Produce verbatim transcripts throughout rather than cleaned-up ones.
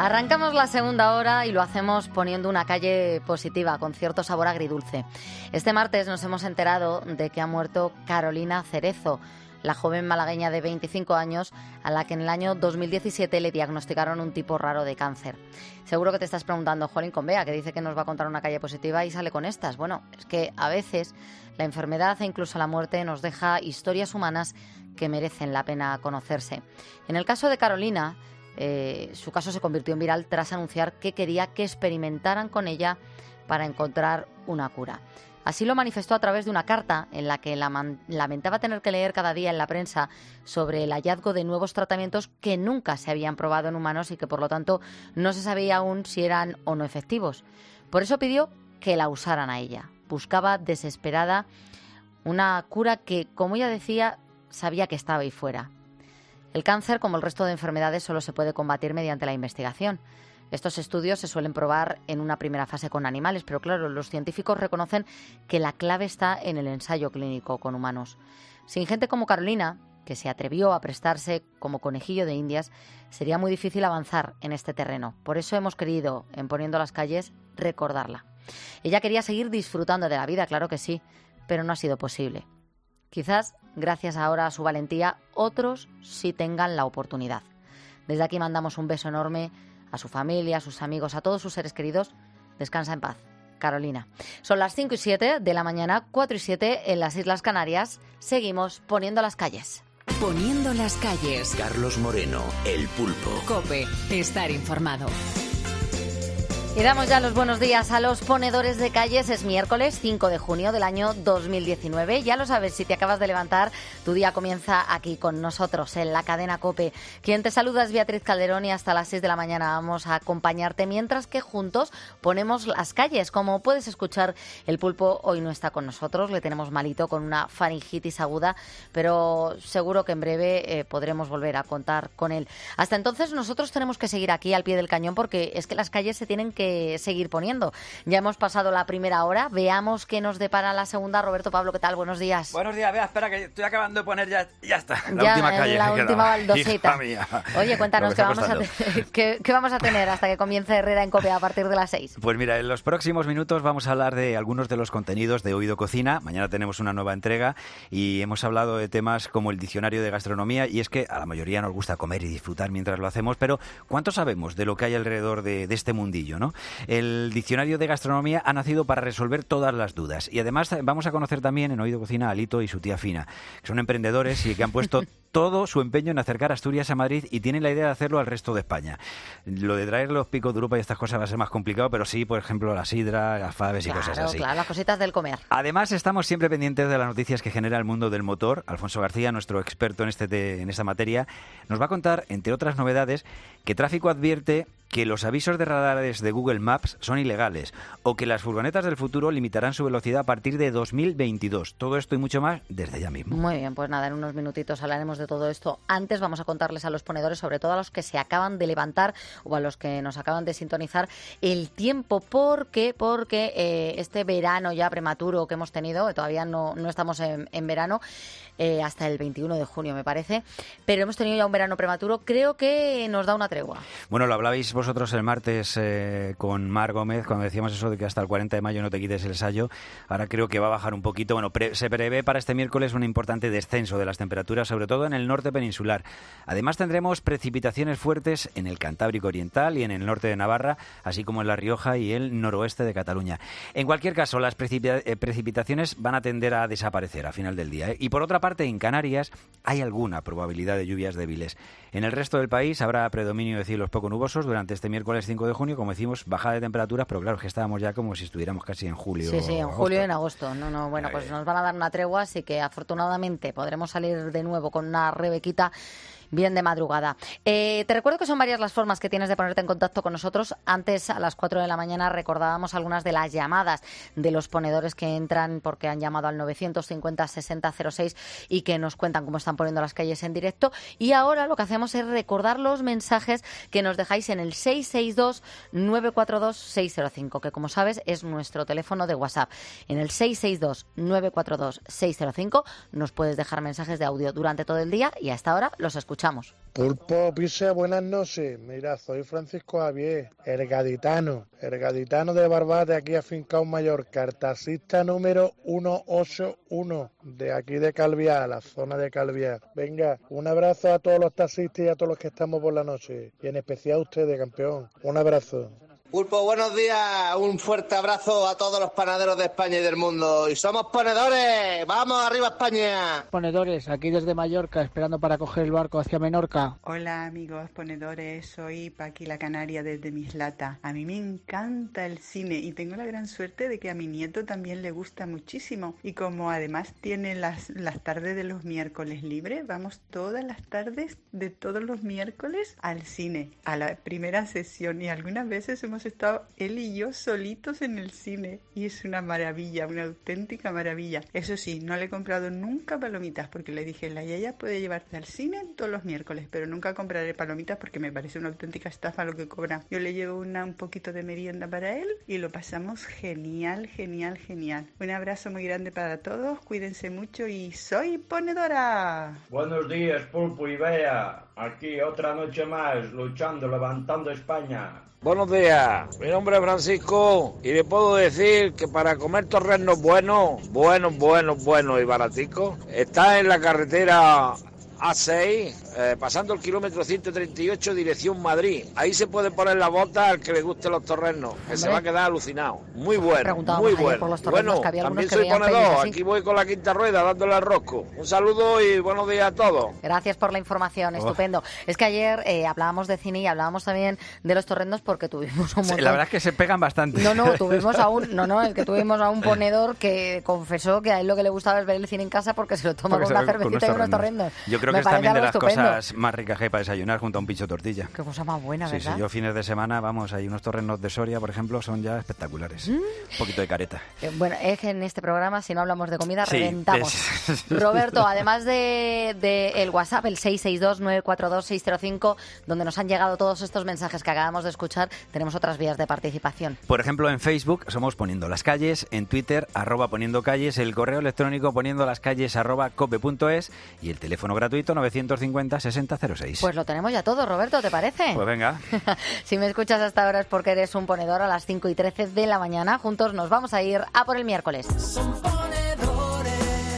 Arrancamos la segunda hora y lo hacemos poniendo una calle positiva, con cierto sabor agridulce. Este martes nos hemos enterado de que ha muerto Carolina Cerezo, la joven malagueña de veinticinco años a la que en el año dos mil diecisiete le diagnosticaron un tipo raro de cáncer. Seguro que te estás preguntando, jolín, con Bea, que dice que nos va a contar una calle positiva y sale con estas. Bueno, es que a veces la enfermedad e incluso la muerte nos deja historias humanas que merecen la pena conocerse. En el caso de Carolina, eh, su caso se convirtió en viral tras anunciar que quería que experimentaran con ella para encontrar una cura. Así lo manifestó a través de una carta en la que lamentaba tener que leer cada día en la prensa sobre el hallazgo de nuevos tratamientos que nunca se habían probado en humanos y que, por lo tanto, no se sabía aún si eran o no efectivos. Por eso pidió que la usaran a ella. Buscaba desesperada una cura que, como ella decía, sabía que estaba ahí fuera. El cáncer, como el resto de enfermedades, solo se puede combatir mediante la investigación. Estos estudios se suelen probar en una primera fase con animales, pero claro, los científicos reconocen que la clave está en el ensayo clínico con humanos. Sin gente como Carolina, que se atrevió a prestarse como conejillo de indias, sería muy difícil avanzar en este terreno. Por eso hemos querido, en Poniendo las Calles, recordarla. Ella quería seguir disfrutando de la vida, claro que sí, pero no ha sido posible. Quizás, gracias ahora a su valentía, otros sí tengan la oportunidad. Desde aquí mandamos un beso enorme a su familia, a sus amigos, a todos sus seres queridos. Descansa en paz, Carolina. Son las cinco y siete de la mañana, cuatro y siete en las Islas Canarias. Seguimos Poniendo las Calles. Poniendo las Calles. Carlos Moreno, El Pulpo. COPE, estar informado. Y damos ya los buenos días a los ponedores de calles. Es miércoles cinco de junio del año dos mil diecinueve. Ya lo sabes, si te acabas de levantar, tu día comienza aquí con nosotros en la cadena COPE. Quien te saluda es Beatriz Calderón y hasta las seis de la mañana vamos a acompañarte mientras que juntos ponemos las calles. Como puedes escuchar, el Pulpo hoy no está con nosotros, le tenemos malito con una faringitis aguda, pero seguro que en breve eh, podremos volver a contar con él. Hasta entonces nosotros tenemos que seguir aquí al pie del cañón porque es que las calles se tienen que seguir poniendo. Ya hemos pasado la primera hora, veamos qué nos depara la segunda. Roberto Pablo, ¿qué tal? Buenos días. Buenos días, Bea, espera que estoy acabando de poner ya, ya está, la ya, última calle. La última baldosita. Oye, cuéntanos qué vamos, a te- qué, qué vamos a tener hasta que comience Herrera en COPE a partir de las seis. Pues mira, en los próximos minutos vamos a hablar de algunos de los contenidos de Oído Cocina. Mañana tenemos una nueva entrega y hemos hablado de temas como el diccionario de gastronomía, y es que a la mayoría nos gusta comer y disfrutar mientras lo hacemos, pero ¿cuánto sabemos de lo que hay alrededor de, de este mundillo, ¿no? El diccionario de gastronomía ha nacido para resolver todas las dudas, y además vamos a conocer también en Oído Cocina a Lito y su tía Fina, que son emprendedores y que han puesto todo su empeño en acercar Asturias a Madrid y tienen la idea de hacerlo al resto de España. Lo de traer los picos de Europa y estas cosas va a ser más complicado, pero sí, por ejemplo, la sidra, las faves y claro, cosas así. Claro, las cositas del comer. Además, estamos siempre pendientes de las noticias que genera el mundo del motor. Alfonso García, nuestro experto en, este te, en esta materia, nos va a contar, entre otras novedades, que Tráfico advierte que los avisos de radares de Google Maps son ilegales o que las furgonetas del futuro limitarán su velocidad a partir de dos mil veintidós. Todo esto y mucho más desde ya mismo. Muy bien, pues nada, en unos minutitos hablaremos de todo esto. Antes vamos a contarles a los ponedores, sobre todo a los que se acaban de levantar o a los que nos acaban de sintonizar, el tiempo. ¿Por qué? Porque eh, este verano ya prematuro que hemos tenido, todavía no, no estamos en, en verano, eh, hasta el veintiuno de junio me parece, pero hemos tenido ya un verano prematuro, creo que nos da una tregua. Bueno, lo hablabais vosotros el martes eh, con Mar Gómez, cuando decíamos eso de que hasta el cuarenta de mayo no te quites el sayo. Ahora creo que va a bajar un poquito. Bueno, pre- se prevé para este miércoles un importante descenso de las temperaturas, sobre todo en el norte peninsular. Además tendremos precipitaciones fuertes en el Cantábrico Oriental y en el norte de Navarra, así como en La Rioja y el noroeste de Cataluña. En cualquier caso, las precipita- eh, precipitaciones van a tender a desaparecer a final del día, ¿eh? Y por otra parte, en Canarias hay alguna probabilidad de lluvias débiles. En el resto del país habrá predominio de cielos poco nubosos durante este miércoles cinco de junio, como decimos, bajada de temperaturas, pero claro, es que estábamos ya como si estuviéramos casi en julio. Sí, sí, en agosto. julio y en agosto. No, no, bueno, pues nos van a dar una tregua, así que afortunadamente podremos salir de nuevo con una rebequita bien de madrugada. Eh, te recuerdo que son varias las formas que tienes de ponerte en contacto con nosotros. Antes, a las cuatro de la mañana, recordábamos algunas de las llamadas de los ponedores que entran porque han llamado al novecientos cincuenta sesenta cero seis y que nos cuentan cómo están poniendo las calles en directo. Y ahora lo que hacemos es recordar los mensajes que nos dejáis en el seis seis dos nueve cuatro dos seis cero cinco, que como sabes es nuestro teléfono de WhatsApp. En el seis seis dos nueve cuatro dos seis cero cinco nos puedes dejar mensajes de audio durante todo el día y hasta ahora los escuchamos. escuchamos. Pulpo, Pisa, buenas noches. Mira, soy Francisco Javier, el gaditano, el gaditano de Barbate, aquí afincado en Mallorca, taxista número ciento ochenta y uno, de aquí de Calviá, la zona de Calviá. Venga, un abrazo a todos los taxistas y a todos los que estamos por la noche, y en especial a ustedes, campeón. Un abrazo. Pulpo, buenos días, un fuerte abrazo a todos los panaderos de España y del mundo. ¡Y somos ponedores! ¡Vamos, arriba España! Ponedores, aquí desde Mallorca, esperando para coger el barco hacia Menorca. Hola amigos ponedores, soy Paqui la Canaria desde Mislata. A mí me encanta el cine y tengo la gran suerte de que a mi nieto también le gusta muchísimo. Y como además tiene las, las tardes de los miércoles libres, vamos todas las tardes de todos los miércoles al cine, a la primera sesión, y algunas veces hemos estado él y yo solitos en el cine y es una maravilla, una auténtica maravilla. Eso sí, no le he comprado nunca palomitas porque le dije, la yaya puede llevarte al cine todos los miércoles, pero nunca compraré palomitas porque me parece una auténtica estafa lo que cobra. Yo le llevo una, un poquito de merienda para él y lo pasamos genial, genial, genial. Un abrazo muy grande para todos, cuídense mucho y soy ponedora. Buenos días, Pulpo y Bea. Aquí otra noche más, luchando, levantando España. Buenos días, mi nombre es Francisco y le puedo decir que para comer torrenos buenos, buenos, buenos, buenos y baraticos, está en la carretera A seis, eh, pasando el kilómetro ciento treinta y ocho, dirección Madrid. Ahí se puede poner la bota al que le guste los torrenos, que Hombre. se va a quedar alucinado. Muy bueno, muy bueno. Por los torrenos, Bueno, que también que soy ponedor, así. aquí voy con la quinta rueda dándole al rosco. Un saludo y buenos días a todos. Gracias por la información, Oh. estupendo. Es que ayer eh, hablábamos de cine y hablábamos también de los torrendos porque tuvimos un montón... La verdad es que se pegan bastante. No, no, tuvimos a un, no, no, es que tuvimos a un ponedor que confesó que a él lo que le gustaba es ver el cine en casa porque se lo toma Porque con se una ve con cervecita y unos torrendos. torrendos. Yo creo Me que es parece también de algo las estupendo. cosas más ricas que hay para desayunar junto a un pincho tortilla. Qué cosa más buena, Sí, ¿verdad? sí, yo fines de semana, vamos, hay unos torrenos de Soria, por ejemplo, son ya espectaculares. Mm. Un poquito de careta. Eh, Bueno, es que en este programa, si no hablamos de comida, Sí, reventamos. es- Roberto, además de, de el WhatsApp, el seis seis dos, nueve cuatro dos, seis cero cinco, donde nos han llegado todos estos mensajes que acabamos de escuchar, tenemos otras vías de participación. Por ejemplo, en Facebook somos Poniendo las Calles, en Twitter, arroba Poniendo Calles, el correo electrónico poniendo las calles arroba cope punto es y el teléfono gratuito novecientos cincuenta, sesenta cero seis. Pues lo tenemos ya todo, Roberto, ¿te parece? Pues venga. Si me escuchas hasta ahora es porque eres un ponedor. A las cinco y trece de la mañana. Juntos nos vamos a ir a por el miércoles. Son ponedores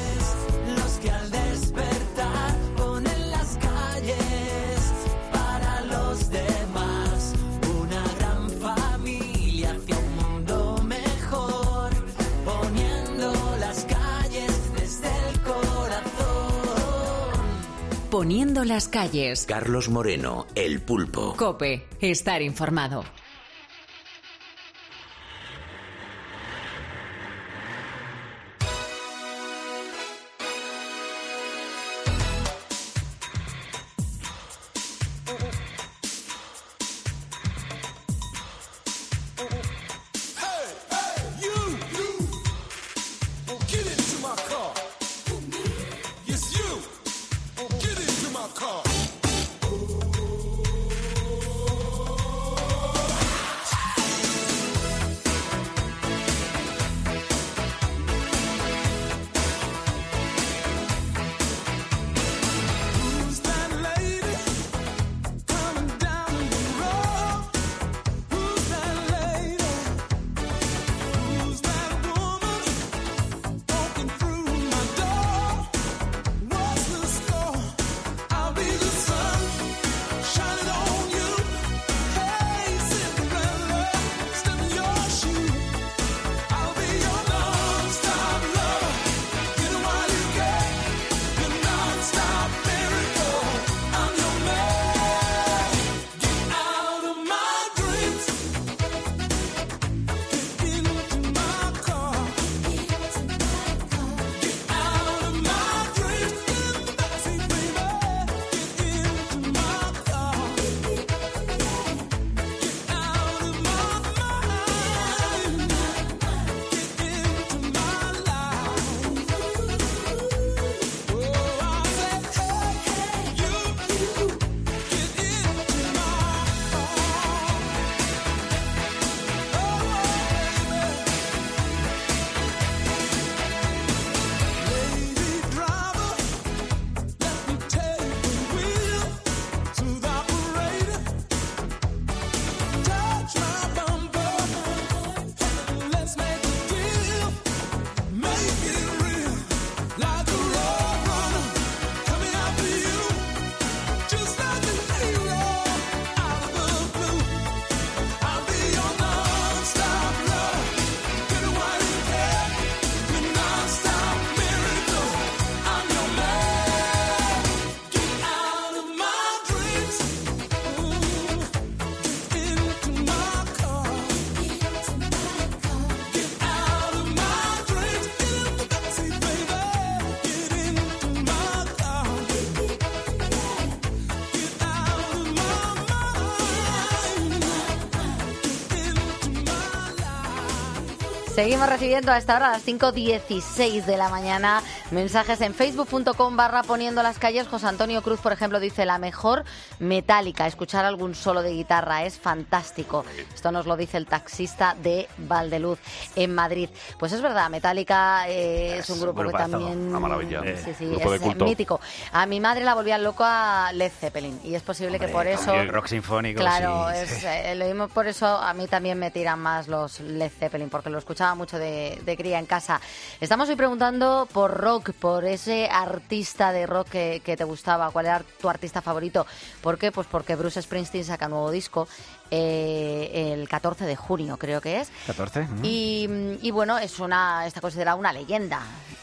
los que al despertar ponen las calles para los demás. Una gran familia hacia un mundo mejor, poniendo las calles desde el corazón. Poniendo las calles. Carlos Moreno, el Pulpo. Cope, estar informado. Who's that lady coming down the road? Who's that lady? Who's that woman walking through my door? What's the score? I'll be Seguimos recibiendo a esta hora, a las cinco dieciséis de la mañana, mensajes en facebook.com barra poniendo las calles. José Antonio Cruz, por ejemplo, dice: la mejor Metallica. Escuchar algún solo de guitarra es fantástico. Esto nos lo dice el taxista de Valdeluz, en Madrid. Pues es verdad, Metallica eh, es, es un grupo que también... Una maravilla. Sí, sí, Grupo es de culto. mítico. A mi madre la volvían loco a Led Zeppelin y es posible Hombre, que por eso... el rock sinfónico, claro, sí, es, sí. eh, lo mismo por eso a mí también me tiran más los Led Zeppelin, porque lo escuchaba mucho de, de cría en casa. Estamos hoy preguntando por rock, por ese artista de rock que, que te gustaba. ¿Cuál era tu artista favorito? ¿Por qué? Pues porque Bruce Springsteen saca nuevo disco eh, el catorce de junio, creo que es. ¿catorce? Mm. Y, y bueno, es una está considerada una leyenda.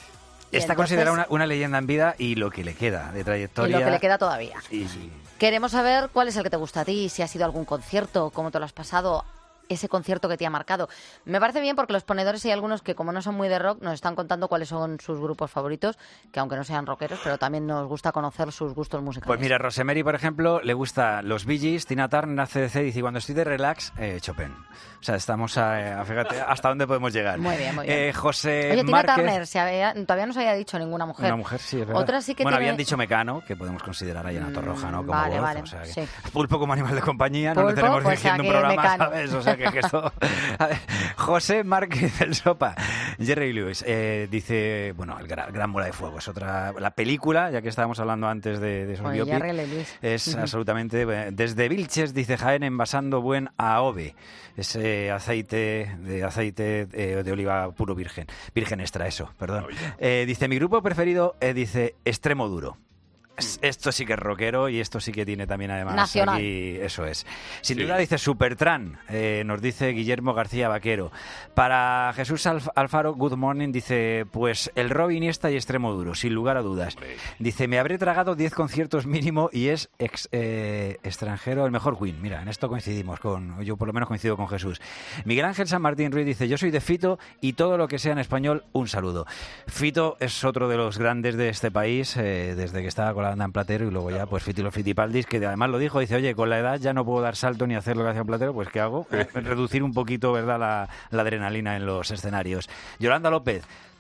Y Está entonces- considerada una, una leyenda en vida y lo que le queda de y trayectoria. lo que le queda todavía. Y- Queremos saber cuál es el que te gusta a ti, si ha sido algún concierto, cómo te lo has pasado, ese concierto que te ha marcado. Me parece bien porque los ponedores hay algunos que, como no son muy de rock, nos están contando cuáles son sus grupos favoritos, que aunque no sean rockeros, pero también nos gusta conocer sus gustos musicales. Pues mira, Rosemary, por ejemplo, le gusta los Bee Gees, Tina Turner, A C D C, dice: cuando estoy de relax, eh, Chopin. O sea, estamos a, a- fíjate hasta dónde podemos llegar. Muy bien, muy bien. Eh, José Oye, Tina Márquez, Turner, se había- todavía no se había dicho ninguna mujer. una mujer, sí, es verdad. Otra sí que bueno, tiene- habían dicho Mecano, que podemos considerar ahí en la Roja, ¿no? Como vale, voz, vale, o sea, que- sí. Pulpo como animal de compañía, no le Pulpo, tenemos pues dirigiendo un aquí programa, Mecano. ¿sabes? O sea, que, que esto... A ver, José Márquez del Sopa, Jerry Lewis, eh, dice, bueno, el gran, gran Bola de Fuego, es otra... La película, ya que estábamos hablando antes de, de esos Oye, biopic, Jerry Lewis. es Ujú. absolutamente... eh, Desde Vilches, dice Jaén, envasando buen A O V E, ese aceite de aceite eh, de oliva puro virgen, virgen extra, eso, perdón. Eh, dice, mi grupo preferido, eh, dice, Extremo Duro. Es- Esto sí que es rockero y esto sí que tiene también además Nacional. aquí, eso es. Sin Sí. duda dice Supertran, eh, nos dice Guillermo García Vaquero. Para Jesús Alf- Alfaro, Good Morning, dice, pues el rock Iniesta y Extremo Duro, sin lugar a dudas. Dice, me habré tragado diez conciertos mínimo y es ex- eh, extranjero el mejor Queen. Mira, en esto coincidimos, con yo por lo menos coincido con Jesús. Miguel Ángel San Martín Ruiz dice, yo soy de Fito y todo lo que sea en español, un saludo. Fito es otro de los grandes de este país, eh, desde que estaba con la banda en Platero y luego ya pues Fito y los Fitipaldis, que además lo dijo, dice, oye, con la edad ya no puedo dar salto ni hacer lo que hacía en Platero, pues ¿qué hago? Eh, reducir un poquito, ¿verdad?, la, la adrenalina en los escenarios. Yolanda López,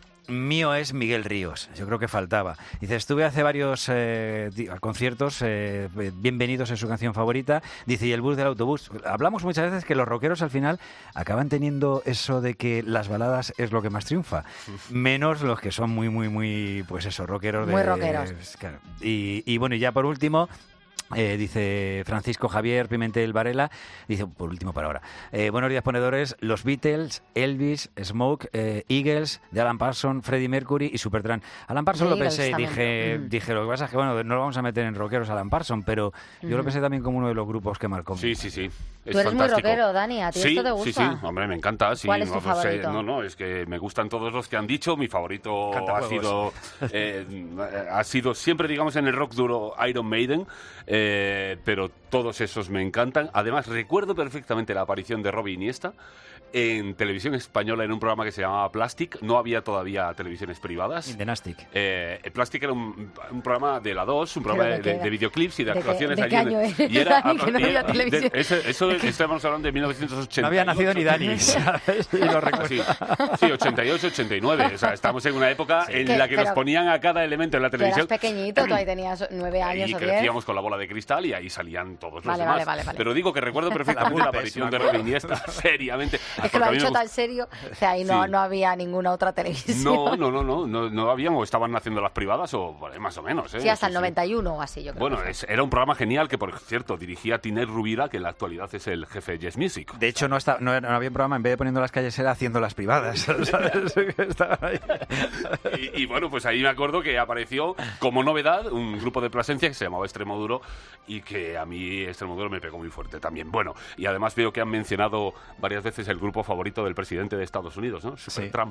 mío es Miguel Ríos, yo creo que faltaba. Dice, estuve hace varios eh, di- conciertos, eh, bienvenidos es su canción favorita. Dice, y el bus del autobús. Hablamos muchas veces que los rockeros al final acaban teniendo eso de que las baladas es lo que más triunfa, menos los que son muy, muy, muy, pues eso, rockeros. Muy de, rockeros. claro. Y, y bueno, y ya por último... Eh, dice Francisco Javier Pimentel Varela, dice, por último para ahora, eh, buenos días ponedores, los Beatles, Elvis, Smoke, eh, Eagles, de Alan Parsons, Freddie Mercury y Supertramp. Alan Parsons De lo Eagles pensé y también. dije, Mm. dije, lo que pasa es que bueno, no lo vamos a meter en rockeros Alan Parsons, pero yo lo Ujú. pensé también como uno de los grupos que marcó. Sí, sí, sí. Es Tú eres muy fantástico. rockero, Dani, ¿a ti sí, esto te Sí, gusta? sí, hombre, me encanta. Sí, ¿Cuál es tu no, pues, eh, favorito? no, no, es que me gustan todos los que han dicho. Mi favorito ha Cantafuegos. sido, eh, ha sido siempre, digamos, en el rock duro Iron Maiden, eh, pero todos esos me encantan. Además, recuerdo perfectamente la aparición de Robbie Iniesta en televisión española en un programa que se llamaba Plastic. No había todavía televisiones privadas. In the Nastic. Eh, Plastic era un, un programa de la dos, un programa ¿Pero de, de qué de- era? de videoclips y de, ¿De qué- actuaciones de allí qué en- año eres, y era Dani, que no había de- televisión? eso, eso estamos hablando de mil novecientos ochenta y ocho. No había nacido ni Dani, ¿sabes? Y lo recuerdo. Sí, sí, ochenta y ocho, ochenta y nueve. O sea, estamos en una época en Que- la que pero- nos ponían a cada elemento en la Tú eras televisión. pequeñito, tú ahí tenías nueve años Y o diez. crecíamos con la bola de cristal y ahí salían todos los Vale, demás. vale, vale, vale. Pero digo que recuerdo perfectamente la aparición de Robin Iniesta, seriamente. Es que lo Porque a ha mí me dicho gusta- tan serio, o sea, ahí no, Sí. no había ninguna otra televisión. No, no, no, no, no, no habían o estaban haciendo las privadas o bueno, más o menos. ¿eh? Sí, hasta el Sí, sí. noventa y uno o así, yo creo. Bueno, que fue. es- era un programa genial que, por cierto, dirigía Tiner Rubira, que en la actualidad es el jefe de Yes Music. De hecho, no, está, no, era- no había programa, en vez de poniendo las calles, era haciendo las privadas. ¿Sabes? Estaban ahí. Y, y bueno, pues ahí me acuerdo que apareció como novedad un grupo de Plasencia que se llamaba Extremo Duro y que a mí Extremo Duro me pegó muy fuerte también. Bueno, y además veo que han mencionado varias veces el grupo favorito del presidente de Estados Unidos, ¿no? Supertramp.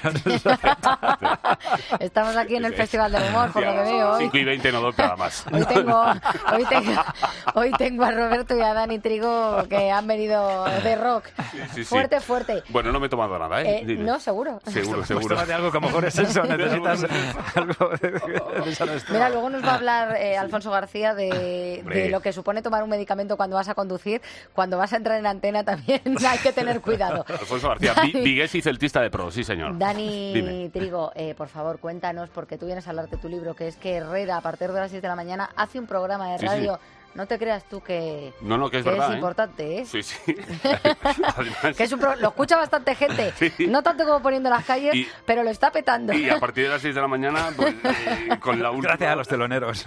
Estamos aquí en el Sí. Festival del Humor, por Sí, lo que a las veo hoy. cinco y veinte no doy nada más. Hoy tengo, hoy, tengo, hoy tengo a Roberto y a Dani Trigo que han venido de rock. Sí, sí. Fuerte, fuerte. Bueno, no me he tomado nada, ¿eh? Eh, Dime. no, seguro. Seguro, Pues seguro. tómate algo que a lo mejor es eso, necesitas algo de, de esa Mira, luego nos va a hablar eh, Alfonso García de de, Hombre. de lo que supone tomar un medicamento cuando vas a conducir, cuando vas a entrar en antena también hay que tener cuidado. Alfonso García, vi- vigués y celtista de pro, sí señor. Dani Dime. Trigo, eh, por favor, cuéntanos, porque tú vienes a hablar de tu libro, que es que Herrera, a partir de las seis de la mañana, hace un programa de Sí, radio. sí. No te creas tú que, No, no, que es verdad, ¿eh? importante, ¿eh? Sí, sí. Además, Que es un pro- lo escucha bastante gente, Sí. no tanto como poniendo las calles, Y- pero lo está petando. y a partir de las seis de la mañana, pues, eh, con la última... Gracias a los teloneros.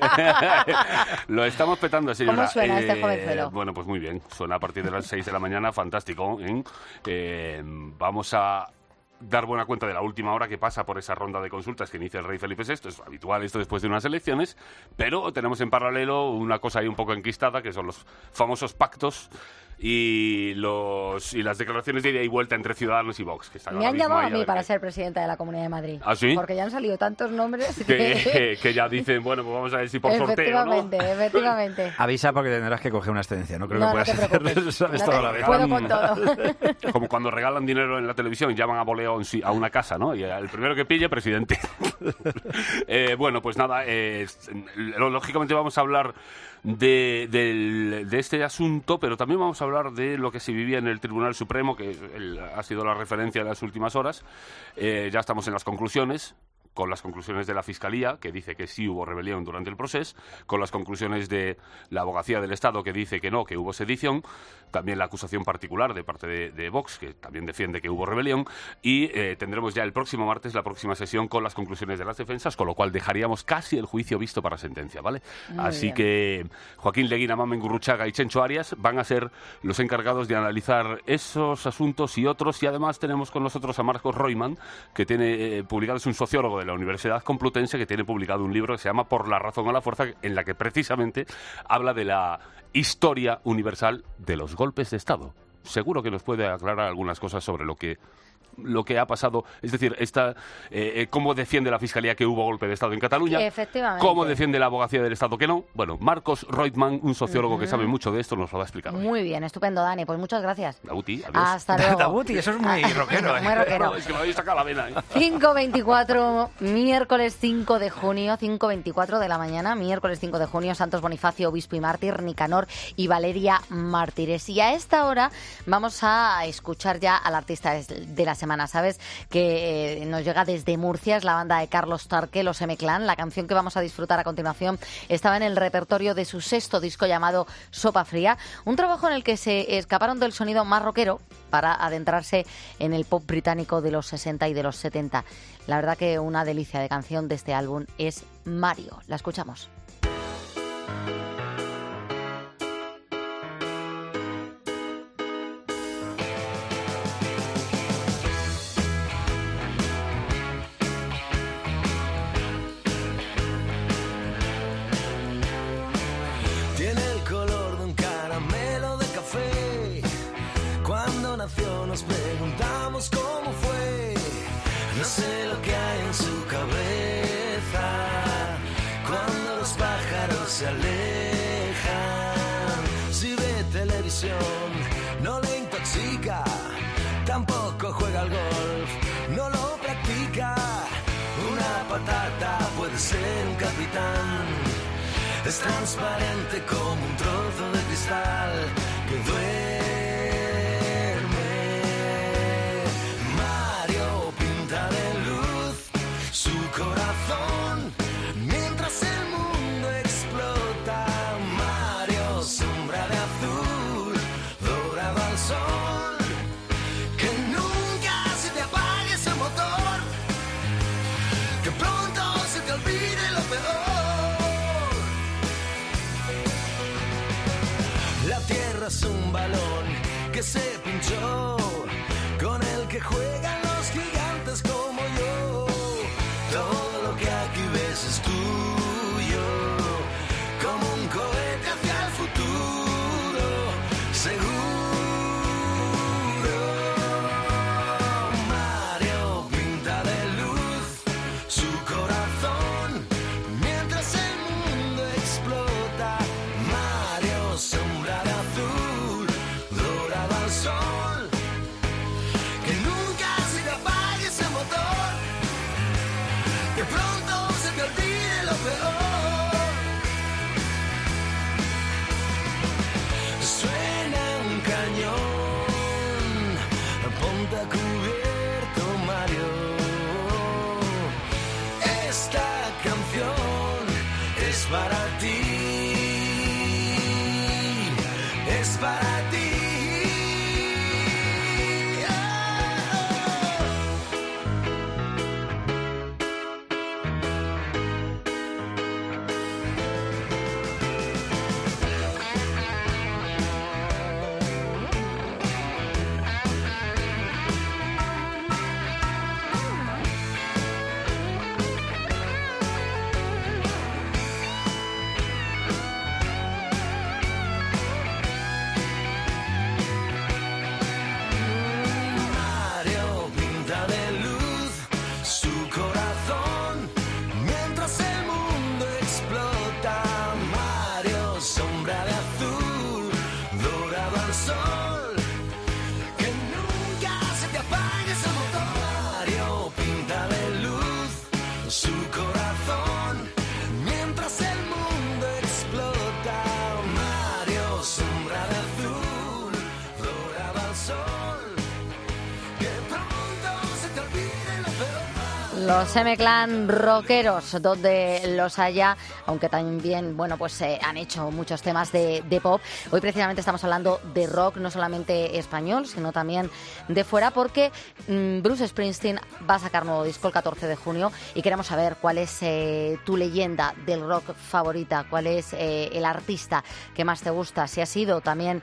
Lo estamos petando, señora. ¿Cómo suena este jovenzuelo? Bueno, pues muy bien. Suena a partir de las seis de la mañana, fantástico. ¿eh? Eh, vamos a dar buena cuenta de la última hora que pasa por esa ronda de consultas que inicia el rey Felipe sexto. Es habitual esto después de unas elecciones, pero tenemos en paralelo una cosa ahí un poco enquistada, que son los famosos pactos y los y las declaraciones de ida y vuelta entre Ciudadanos y Vox. Que están Me ahora han mismo llamado a ahí mí ver para qué- ser presidenta de la Comunidad de Madrid. ¿Ah, sí? Porque ya han salido tantos nombres que... que, que ya dicen, bueno, pues vamos a ver si por sorteo, ¿no? Efectivamente, efectivamente. Avisa porque tendrás que coger una excedencia. No creo No, que no puedas te preocupes. hacerlo, sabes No todo te- a la vez. puedo con todo. Como cuando regalan dinero en la televisión y llaman a voleo en sí- a una casa, ¿no? Y el primero que pille, presidente. Eh, bueno, pues nada, eh, lógicamente vamos a hablar de, del- de este asunto, pero también vamos a hablar de lo que se vivía en el Tribunal Supremo, que el- ha sido la referencia de las últimas horas. Eh, ya estamos en las conclusiones, con las conclusiones de la Fiscalía, que dice que sí hubo rebelión durante el proceso, con las conclusiones de la Abogacía del Estado, que dice que no, que hubo sedición, también la acusación particular de parte de, de Vox, que también defiende que hubo rebelión, y eh, tendremos ya el próximo martes la próxima sesión con las conclusiones de las defensas, con lo cual dejaríamos casi el juicio visto para sentencia, ¿vale? Muy Así bien. que Joaquín Leguina, Mamen Gurruchaga y Chencho Arias van a ser los encargados de analizar esos asuntos y otros, y además tenemos con nosotros a Marcos Royman, que tiene eh, publicado, es un sociólogo de la Universidad Complutense, que tiene publicado un libro que se llama Por la razón o la fuerza, en la que precisamente habla de la historia universal de los golpes de Estado. Seguro que nos puede aclarar algunas cosas sobre lo que lo que ha pasado, es decir, esta, eh, eh, cómo defiende la Fiscalía que hubo golpe de Estado en Cataluña, Efectivamente. cómo defiende la Abogacía del Estado que no. Bueno, Marcos Reutemann, un sociólogo que Ujú. sabe mucho de esto, nos lo va a explicar. Muy bien, estupendo, Dani. Pues muchas gracias. Dauti, adiós. Hasta luego. Dauti, eso es muy rockero, ¿eh? Muy rockero. No, es que me habéis sacado la vena, ¿eh? cinco veinticuatro, miércoles cinco de junio, cinco veinticuatro de la mañana, miércoles cinco de junio, Santos Bonifacio, obispo y mártir, Nicanor y Valeria, mártires. Y a esta hora vamos a escuchar ya al artista de la semana. ¿Sabes? Que eh, nos llega desde Murcia, es la banda de Carlos Tarque, los M-Clan. La canción que vamos a disfrutar a continuación estaba en el repertorio de su sexto disco llamado Sopa Fría, un trabajo en el que se escaparon del sonido más rockero para adentrarse en el pop británico de los sesenta y de los setenta. La verdad que una delicia de canción de este álbum es Mario. La escuchamos. Tiene el color de un caramelo de café. Cuando nació nos preguntamos cómo fue. No sé lo que hay en su cabeza. Cuando los pájaros se alejan. Si ve televisión no le intoxica. Tampoco juega al golf, no lo practica. Una patata puede ser un capitán. Es transparente como un trozo de cristal que duerme. Mario pinta de luz su corazón mientras el mundo explota. Mario, sombra de azul, dorado al sol. Que nunca se te apague ese motor. Que pronto se te olvide lo peor. La tierra es un balón que se pinchó, con el que juegan los gigantes como yo. Todo lo que aquí ves es tuyo, como un cohete hacia el futuro, seguro. Mario pinta de luz su corazón mientras el mundo explota. Mario, sombra de azul, dorado al sol. Que nunca se te apague ese motor. Que los M-Clan rockeros, donde los haya, aunque también, bueno, pues eh, han hecho muchos temas de, de pop. Hoy precisamente estamos hablando de rock, no solamente español, sino también de fuera, porque mmm, Bruce Springsteen va a sacar nuevo disco el catorce de junio y queremos saber cuál es eh, tu leyenda del rock favorita, cuál es eh, el artista que más te gusta, si has ido también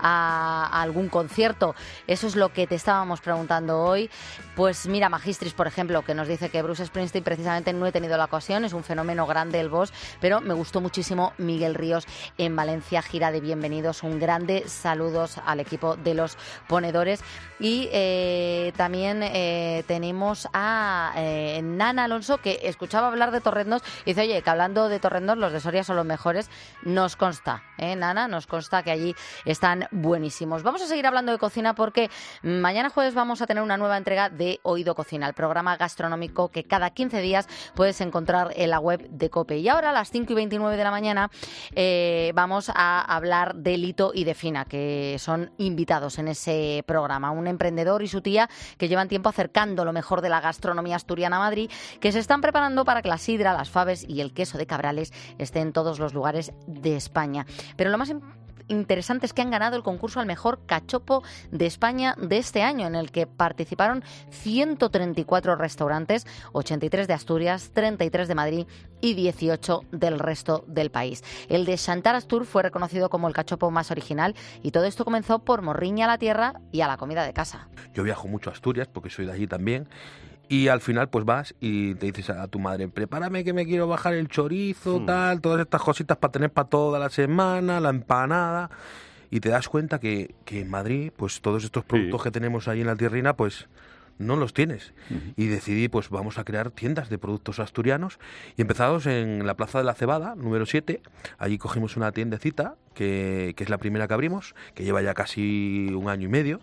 a, a algún concierto. Eso es lo que te estábamos preguntando hoy. Pues mira, Magistris, por ejemplo, que nos dice que Bruce Springsteen precisamente no he tenido la ocasión, es un fenómeno grande el boss, pero me gustó muchísimo Miguel Ríos en Valencia, gira de bienvenidos, un grande saludos al equipo de los ponedores. Y eh, también eh, tenemos a eh, Nana Alonso, que escuchaba hablar de torrendos y dice, oye, que hablando de torrendos los de Soria son los mejores. Nos consta, ¿eh, Nana? Nos consta que allí están buenísimos. Vamos a seguir hablando de cocina porque mañana jueves vamos a tener una nueva entrega de Oído Cocina, el programa gastronómico que cada quince días puedes encontrar en la web de COPE. Y ahora a las cinco y veintinueve de la mañana eh, vamos a hablar de Lito y de Fina, que son invitados en ese programa. Un emprendedor y su tía que llevan tiempo acercando lo mejor de la gastronomía asturiana a Madrid, que se están preparando para que la sidra, las faves y el queso de Cabrales estén en todos los lugares de España. Pero lo más interesante es que han ganado el concurso al mejor cachopo de España de este año, en el que participaron ciento treinta y cuatro restaurantes, ochenta y tres de Asturias, treinta y tres de Madrid y dieciocho del resto del país. El de Xantar Astur fue reconocido como el cachopo más original y todo esto comenzó por morriña a la tierra y a la comida de casa. Yo viajo mucho a Asturias porque soy de allí también. Y al final pues vas y te dices a tu madre, prepárame que me quiero bajar el chorizo, mm. tal, todas estas cositas para tener para toda la semana, la empanada. Y te das cuenta que, que en Madrid, pues todos estos productos sí. que tenemos ahí en la tierrina, pues no los tienes. Uh-huh. Y decidí, pues vamos a crear tiendas de productos asturianos. Y empezamos en la Plaza de la Cebada, número siete. Allí cogimos una tiendecita, que, que es la primera que abrimos, que lleva ya casi un año y medio.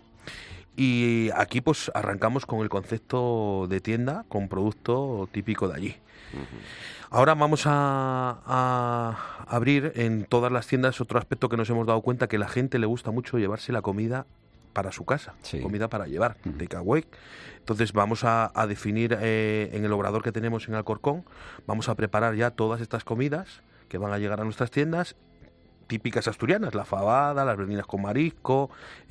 Y aquí pues arrancamos con el concepto de tienda con producto típico de allí. Uh-huh. Ahora vamos a, a abrir en todas las tiendas otro aspecto que nos hemos dado cuenta, que a la gente le gusta mucho llevarse la comida para su casa, sí. comida para llevar, uh-huh. takeaway. Entonces vamos a, a definir eh, en el obrador que tenemos en Alcorcón, vamos a preparar ya todas estas comidas que van a llegar a nuestras tiendas, típicas asturianas, la fabada, las verdinas con marisco,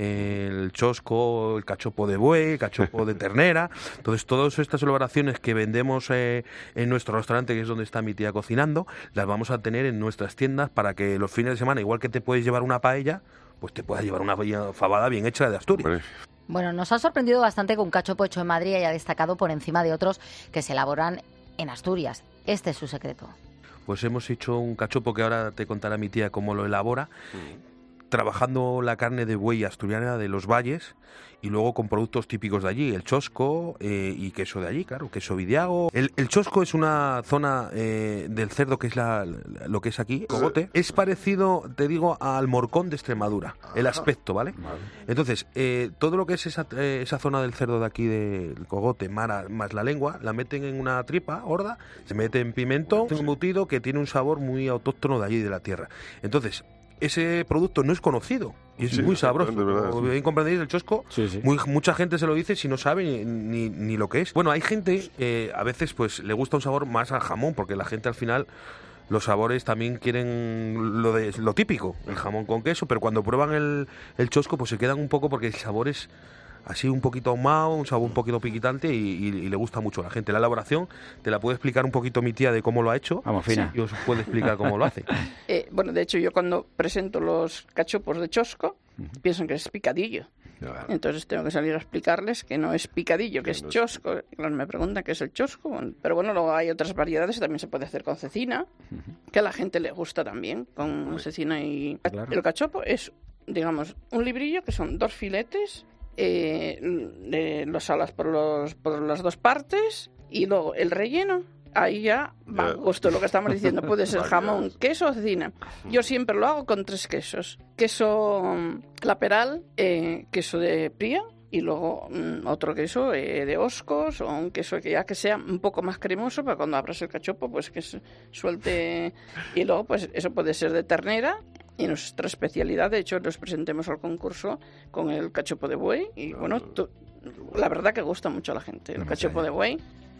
el chosco, el cachopo de buey, el cachopo de ternera. Entonces, todas estas elaboraciones que vendemos eh, en nuestro restaurante, que es donde está mi tía cocinando, las vamos a tener en nuestras tiendas para que los fines de semana, igual que te puedes llevar una paella, pues te puedas llevar una fabada bien hecha de Asturias. Bueno, nos ha sorprendido bastante que un cachopo hecho en Madrid haya destacado por encima de otros que se elaboran en Asturias. Este es su secreto. Pues hemos hecho un cachopo que ahora te contará mi tía cómo lo elabora, mm. trabajando la carne de buey asturiana de los valles y luego con productos típicos de allí, el chosco eh, y queso de allí, claro, queso vidiago. El, el chosco es una zona eh, del cerdo que es la, lo que es aquí, cogote. Es parecido, te digo, al morcón de Extremadura, el aspecto, ¿vale? vale. Entonces, eh, todo lo que es esa, eh, esa zona del cerdo de aquí, del cogote, mara, más la lengua, la meten en una tripa gorda, se mete en pimentón, un embutido que tiene un sabor muy autóctono de allí, de la tierra. Entonces, ese producto no es conocido y es sí, muy sabroso. Como bien comprendéis, el chosco, sí, sí. Muy, mucha gente se lo dice si no sabe ni, ni, ni lo que es. Bueno, hay gente, eh, a veces pues le gusta un sabor más al jamón, porque la gente al final, los sabores también quieren lo, de, lo típico, el jamón con queso, pero cuando prueban el, el chosco pues se quedan un poco porque el sabor es así un poquito ahumado, un sabor un poquito piquitante y, y, y le gusta mucho a la gente. La elaboración te la puede explicar un poquito mi tía de cómo lo ha hecho. Vamos, Fina. Y os puede explicar cómo lo hace. Eh, bueno, de hecho yo cuando presento los cachopos de chosco, uh-huh. piensan que es picadillo. Claro. Entonces tengo que salir a explicarles que no es picadillo, que, que es no chosco. Es... Claro, me preguntan qué es el chosco. Pero bueno, luego hay otras variedades, también se puede hacer con cecina, uh-huh. que a la gente le gusta también, con sí. cecina y... Claro. El cachopo es, digamos, un librillo que son dos filetes. Eh, eh, los salas por, los, por las dos partes y luego el relleno, ahí ya va justo lo que estamos diciendo, puede ser jamón, queso o cecina. Yo siempre lo hago con tres quesos, queso claperal, eh, queso de Pría y luego mm, otro queso eh, de Oscos o un queso que ya que sea un poco más cremoso para cuando abras el cachopo pues que se suelte. Y luego pues eso puede ser de ternera. Y nuestra especialidad, de hecho, los presentemos al concurso con el cachopo de buey. Y bueno, tu, la verdad que gusta mucho a la gente, el cachopo de buey.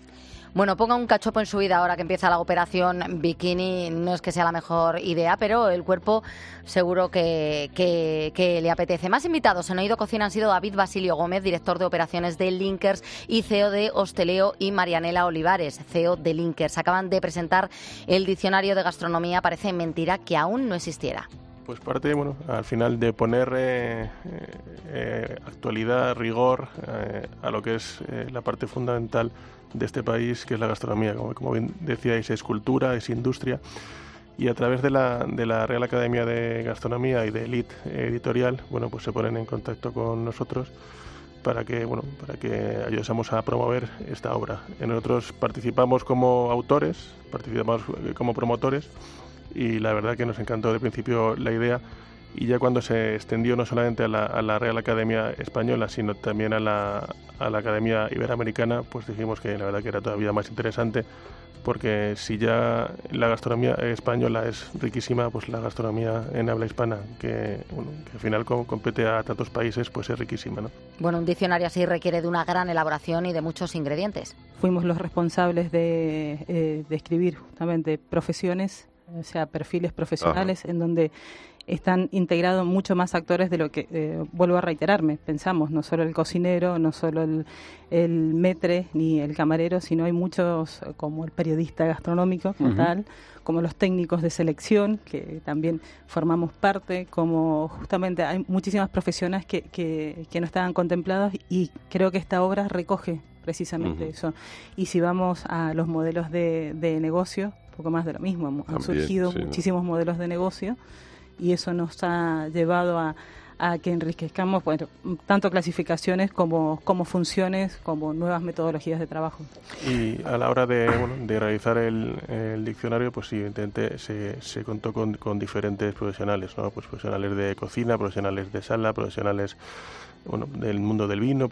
Bueno, ponga un cachopo en su vida ahora que empieza la operación bikini. No es que sea la mejor idea, pero el cuerpo seguro que, que, que le apetece. Más invitados en Oído Cocina han sido David Basilio Gómez, director de operaciones de Linkers y C E O de Hosteleo, y Marianela Olivares, C E O de Linkers. Acaban de presentar el diccionario de gastronomía. Parece mentira que aún no existiera. Pues parte, bueno, al final de poner eh, eh, actualidad, rigor eh, a lo que es eh, la parte fundamental de este país, que es la gastronomía. Como, como bien decíais, es cultura, es industria, y a través de la, de la Real Academia de Gastronomía y de Elite Editorial, bueno, pues se ponen en contacto con nosotros para que, bueno, para que ayudemos a promover esta obra. Nosotros participamos como autores, participamos como promotores, y la verdad que nos encantó de principio la idea, y ya cuando se extendió no solamente a la, a la Real Academia Española, sino también a la, a la Academia Iberoamericana, pues dijimos que la verdad que era todavía más interesante, porque si ya la gastronomía española es riquísima, pues la gastronomía en habla hispana, que, bueno, que al final compete a tantos países, pues es riquísima, ¿no? Bueno, un diccionario así requiere de una gran elaboración y de muchos ingredientes. Fuimos los responsables de, eh, de escribir justamente profesiones, o sea, perfiles profesionales, Ajá. en donde están integrados mucho más actores de lo que, eh, vuelvo a reiterarme, pensamos, no solo el cocinero, no solo el, el maître ni el camarero, sino hay muchos, como el periodista gastronómico como uh-huh. tal, como los técnicos de selección, que también formamos parte, como justamente hay muchísimas profesiones que, que, que no estaban contempladas, y creo que esta obra recoge precisamente uh-huh. eso. Y si vamos a los modelos de, de negocio, un poco más de lo mismo, han También, surgido sí, muchísimos ¿no? modelos de negocio, y eso nos ha llevado a, a que enriquezcamos, bueno, tanto clasificaciones como, como funciones, como nuevas metodologías de trabajo. Y a la hora de, bueno, de realizar el, el diccionario, pues sí, evidentemente se, se contó con, con diferentes profesionales, ¿no? Pues profesionales de cocina, profesionales de sala, profesionales, bueno, del mundo del vino.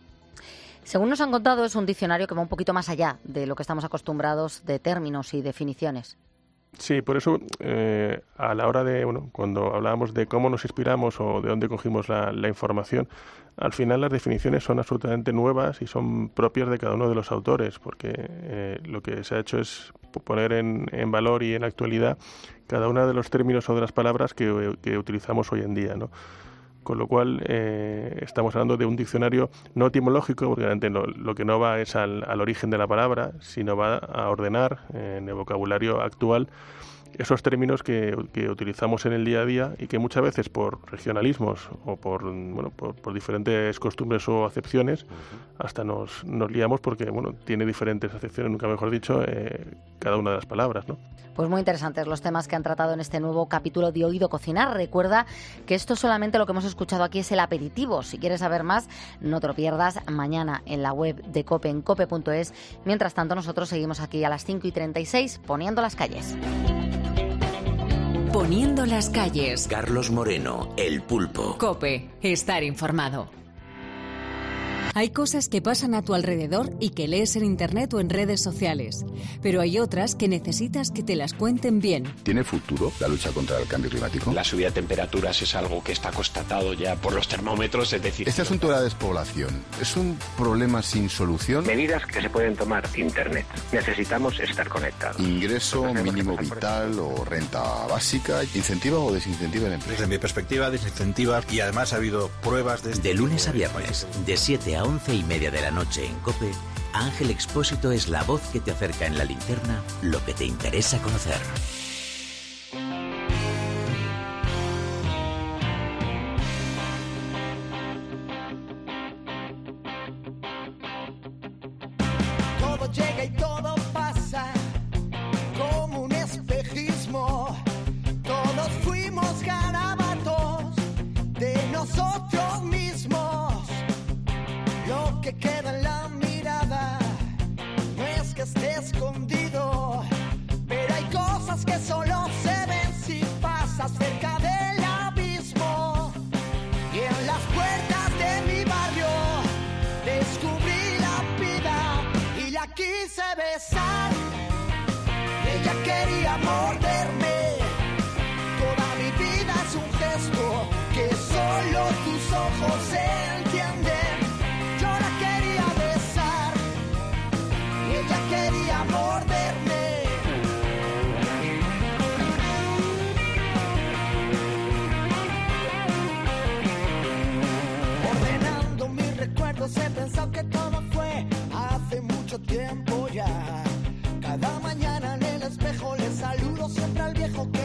Según nos han contado, es un diccionario que va un poquito más allá de lo que estamos acostumbrados de términos y definiciones. Sí, por eso eh, a la hora de, bueno, cuando hablábamos de cómo nos inspiramos o de dónde cogimos la, la información, al final las definiciones son absolutamente nuevas y son propias de cada uno de los autores, porque eh, lo que se ha hecho es poner en, en valor y en actualidad cada uno de los términos o de las palabras que, que utilizamos hoy en día, ¿no? Con lo cual eh, estamos hablando de un diccionario no etimológico, porque realmente no, lo que no va es al, al origen de la palabra, sino va a ordenar eh, en el vocabulario actual esos términos que, que utilizamos en el día a día, y que muchas veces por regionalismos o por, bueno, por, por diferentes costumbres o acepciones hasta nos, nos liamos, porque bueno, tiene diferentes acepciones, nunca mejor dicho, eh, cada una de las palabras, ¿no? Pues muy interesantes los temas que han tratado en este nuevo capítulo de Oído Cocinar. Recuerda que esto solamente lo que hemos escuchado aquí es el aperitivo. Si quieres saber más, no te lo pierdas mañana en la web de COPE, en cope punto es. Mientras tanto, nosotros seguimos aquí a las cinco y treinta y seis poniendo las calles. Poniendo las calles. Carlos Moreno, El Pulpo. COPE, estar informado. Hay cosas que pasan a tu alrededor y que lees en internet o en redes sociales, pero hay otras que necesitas que te las cuenten bien. ¿Tiene futuro la lucha contra el cambio climático? La subida de temperaturas es algo que está constatado ya por los termómetros, es decir... Este asunto de la despoblación, ¿es un problema sin solución? Medidas que se pueden tomar. Internet. Necesitamos estar conectados. ¿Ingreso mínimo vital o renta básica? ¿Incentiva o desincentiva el empleo? Desde mi perspectiva, desincentiva, y además ha habido pruebas de... De lunes a viernes, de siete a once y media de la noche en COPE, Ángel Expósito es la voz que te acerca en la linterna lo que te interesa conocer. Todo llega y todo pasa como un espejismo. Todos fuimos garabatos de nosotros mismos. Lo que queda en la mirada no es que esté escondido, pero hay cosas que solo se ven si pasas cerca del abismo. Y en las puertas de mi barrio descubrí la vida y la quise besar. Ella quería morderme. Toda mi vida es un gesto que solo tus ojos entienden. Yo la quería besar y ella quería morderme.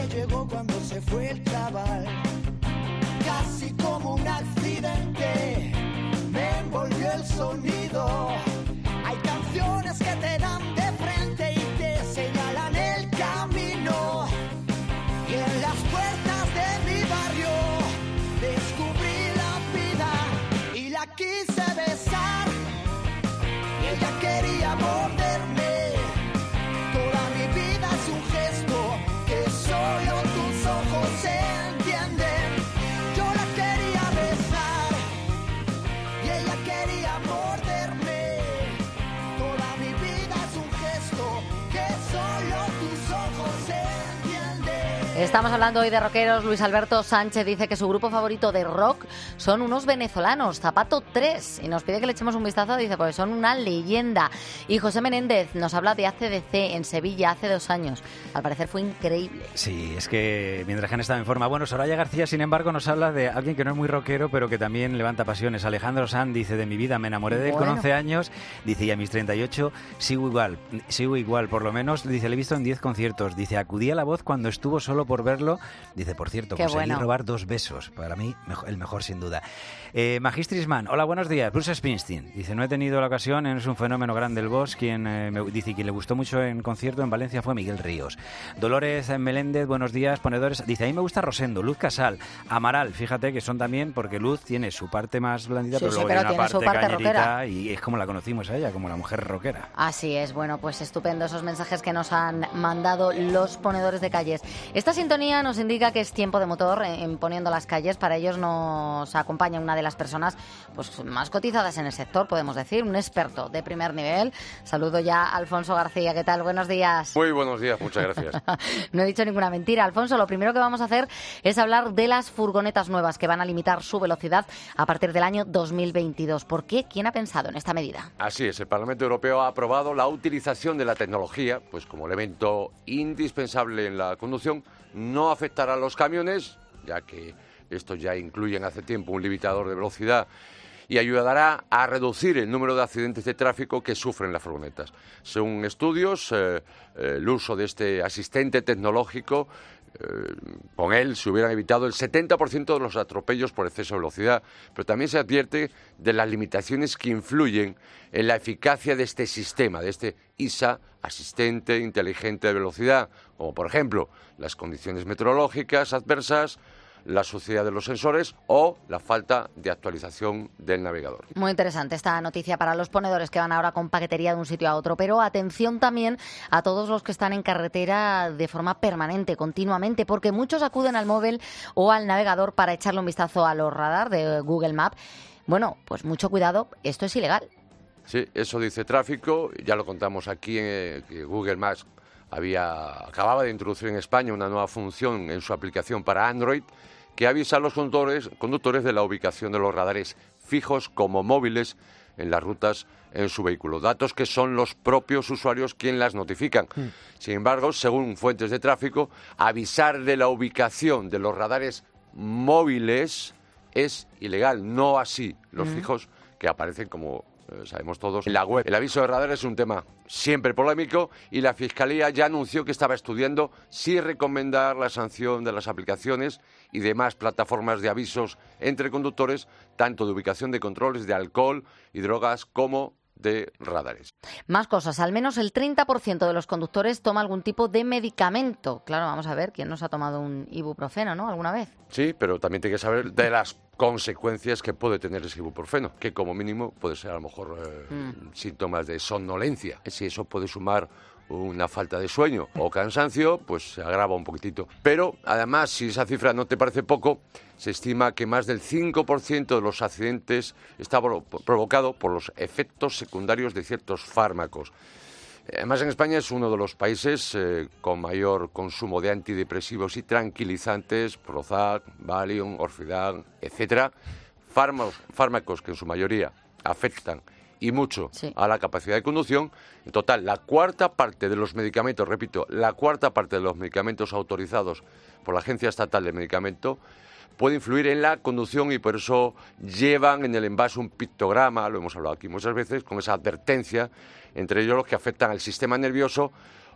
que llegó cuando se fue el chaval. Casi como un accidente me envolvió el sonido. Hay canciones que te dan de frente y te señalan el camino. Y en las puertas de mi barrio descubrí la vida y la quise besar. Y ella quería morderme. Toda mi vida es un gesto que solo tus ojos entienden. Yo la quería besar y ella quería morderme. Toda mi vida es un gesto que solo tus ojos entienden. Estamos hablando hoy de rockeros. Luis Alberto Sánchez dice que su grupo favorito de rock son unos venezolanos, Zapato tres, y nos pide que le echemos un vistazo. Dice, pues son una leyenda. Y José Menéndez nos habla de A C D C en Sevilla hace dos años. Al parecer fue increíble. Sí, es que mientras Jan estaba en forma. Bueno, Soraya García, sin embargo, nos habla de alguien que no es muy rockero, pero que también levanta pasiones. Alejandro Sanz dice, de mi vida me enamoré de él Bueno. con once años. Dice, y a mis treinta y ocho sigo igual, sigo igual, por lo menos. Dice, le he visto en diez conciertos. Dice, acudí a La Voz cuando estuvo solo por verlo. Dice, por cierto, Qué conseguí bueno. robar dos besos. Para mí, mejo- el mejor sin duda. Eh, Magistrisman, hola, buenos días. Bruce Springsteen. Dice, no he tenido la ocasión, es un fenómeno grande el boss. Quien eh, me, dice, quien le gustó mucho en concierto en Valencia fue Miguel Ríos. Dolores Meléndez, buenos días, ponedores. Dice, a mí me gusta Rosendo, Luz Casal, Amaral. Fíjate que son también, porque Luz tiene su parte más blandita, Sí, pero sí, luego pero tiene una tiene su parte parte cañerita rockera. y es como la conocimos a ella, como la mujer rockera. Así es, bueno, pues estupendo esos mensajes que nos han mandado los ponedores de calles. Esta sintonía nos indica que es tiempo de motor en Poniendo las Calles. Para ellos nos acompaña una de las personas pues más cotizadas en el sector, podemos decir, un experto de primer nivel. Saludo ya a Alfonso García, ¿qué tal? Buenos días. Muy buenos días, muchas gracias. No he dicho ninguna mentira. Alfonso, lo primero que vamos a hacer es hablar de las furgonetas nuevas que van a limitar su velocidad a partir del año dos mil veintidós. ¿Por qué? ¿Quién ha pensado en esta medida? Así es, el Parlamento Europeo ha aprobado la utilización de la tecnología pues como elemento indispensable en la conducción. No afectará a los camiones, ya que estos ya incluyen hace tiempo un limitador de velocidad, y ayudará a reducir el número de accidentes de tráfico que sufren las furgonetas. Según estudios, eh, eh, el uso de este asistente tecnológico, eh, con él se hubieran evitado el setenta por ciento de los atropellos por exceso de velocidad, pero también se advierte de las limitaciones que influyen en la eficacia de este sistema, de este I S A, asistente inteligente de velocidad, como por ejemplo las condiciones meteorológicas adversas, la suciedad de los sensores o la falta de actualización del navegador. Muy interesante esta noticia para los ponedores que van ahora con paquetería de un sitio a otro, pero atención también a todos los que están en carretera de forma permanente, continuamente, porque muchos acuden al móvil o al navegador para echarle un vistazo a los radar de Google Maps. Bueno, pues mucho cuidado, esto es ilegal. Sí, eso dice tráfico, ya lo contamos aquí, eh, que Google Maps había, acababa de introducir en España una nueva función en su aplicación para Android que avisa a los conductores, conductores de la ubicación de los radares fijos como móviles en las rutas en su vehículo. Datos que son los propios usuarios quienes las notifican. Mm. Sin embargo, según fuentes de tráfico, avisar de la ubicación de los radares móviles es ilegal, no así los mm. fijos que aparecen como eh, sabemos todos en la web. El aviso de radar es un tema siempre polémico y la Fiscalía ya anunció que estaba estudiando si recomendar la sanción de las aplicaciones y demás plataformas de avisos entre conductores, tanto de ubicación de controles de alcohol y drogas como de radares. Más cosas. Al menos el treinta por ciento de los conductores toma algún tipo de medicamento. Claro, vamos a ver, ¿quién nos ha tomado un ibuprofeno, no? ¿Alguna vez? Sí, pero también tiene que saber de las consecuencias que puede tener ese ibuprofeno, que como mínimo puede ser a lo mejor eh, mm. síntomas de somnolencia. Si eso puede sumar una falta de sueño o cansancio, pues se agrava un poquitito. Pero, además, si esa cifra no te parece poco, se estima que más del cinco por ciento de los accidentes está provocado por los efectos secundarios de ciertos fármacos. Además, en España es uno de los países eh, con mayor consumo de antidepresivos y tranquilizantes, Prozac, Valium, Orfidal, etcétera, fármacos, fármacos que en su mayoría afectan y mucho sí. a la capacidad de conducción. En total, la cuarta parte de los medicamentos, repito, la cuarta parte de los medicamentos autorizados por la Agencia Estatal de Medicamento puede influir en la conducción y por eso llevan en el envase un pictograma, lo hemos hablado aquí muchas veces, con esa advertencia, entre ellos los que afectan al sistema nervioso